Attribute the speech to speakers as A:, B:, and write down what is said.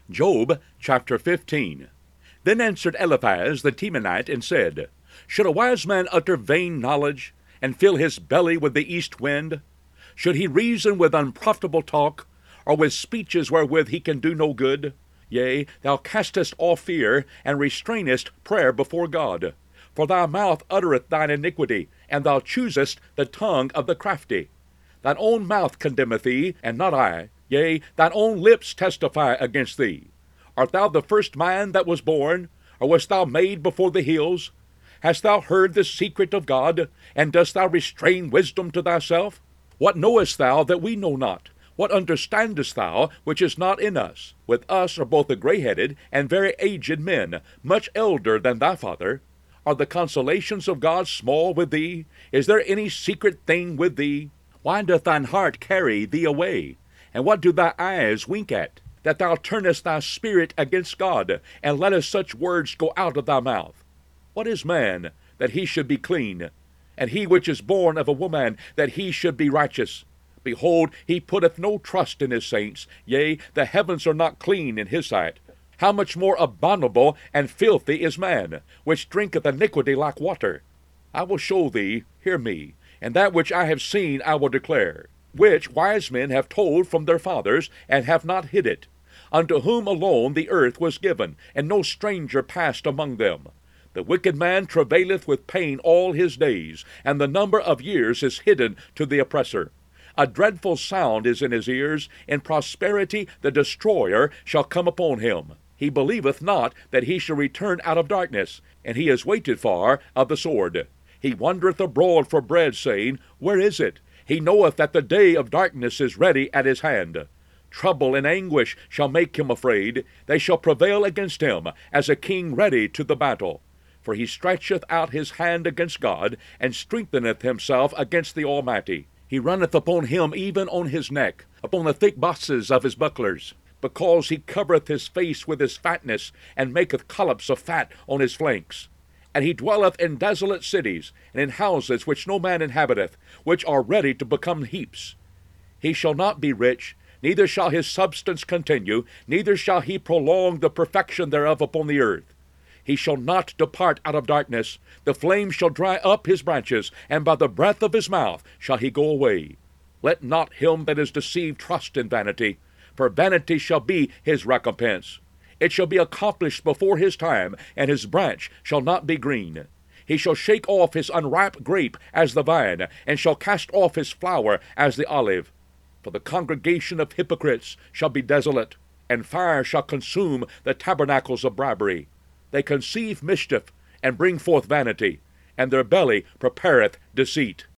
A: Job chapter 15. Then answered Eliphaz the Temanite, and said, Should a wise man utter vain knowledge, and fill his belly with the east wind? Should he reason with unprofitable talk, or with speeches wherewith he can do no good? Yea, thou castest off fear, and restrainest prayer before God. For thy mouth uttereth thine iniquity, and thou choosest the tongue of the crafty. Thine own mouth condemneth thee, and not I. Yea, thine own lips testify against thee. Art thou the first man that was born, or wast thou made before the hills? Hast thou heard the secret of God, and dost thou restrain wisdom to thyself? What knowest thou that we know not? What understandest thou which is not in us? With us are both the grey-headed and very aged men, much elder than thy father. Are the consolations of God small with thee? Is there any secret thing with thee? Why doth thine heart carry thee away? And what do thy eyes wink at? That thou turnest thy spirit against God, and lettest such words go out of thy mouth? What is man, that he should be clean? And he which is born of a woman, that he should be righteous? Behold, he putteth no trust in his saints. Yea, the heavens are not clean in his sight. How much more abominable and filthy is man, which drinketh iniquity like water? I will show thee, hear me, and that which I have seen I will declare, which wise men have told from their fathers, and have not hid it, unto whom alone the earth was given, and no stranger passed among them. The wicked man travaileth with pain all his days, and the number of years is hidden to the oppressor. A dreadful sound is in his ears. In prosperity the destroyer shall come upon him. He believeth not that he shall return out of darkness, and he is waited for of the sword. He wandereth abroad for bread, saying, Where is it? He knoweth that the day of darkness is ready at his hand. Trouble and anguish shall make him afraid. They shall prevail against him, as a king ready to the battle. For he stretcheth out his hand against God, and strengtheneth himself against the Almighty. He runneth upon him even on his neck, upon the thick bosses of his bucklers, because he covereth his face with his fatness, and maketh collops of fat on his flanks. And he dwelleth in desolate cities, and in houses which no man inhabiteth, which are ready to become heaps. He shall not be rich, neither shall his substance continue, neither shall he prolong the perfection thereof upon the earth. He shall not depart out of darkness. The flame shall dry up his branches, and by the breath of his mouth shall he go away. Let not him that is deceived trust in vanity, for vanity shall be his recompense. It shall be accomplished before his time, and his branch shall not be green. He shall shake off his unripe grape as the vine, and shall cast off his flower as the olive. For the congregation of hypocrites shall be desolate, and fire shall consume the tabernacles of bribery. They conceive mischief, and bring forth vanity, and their belly prepareth deceit.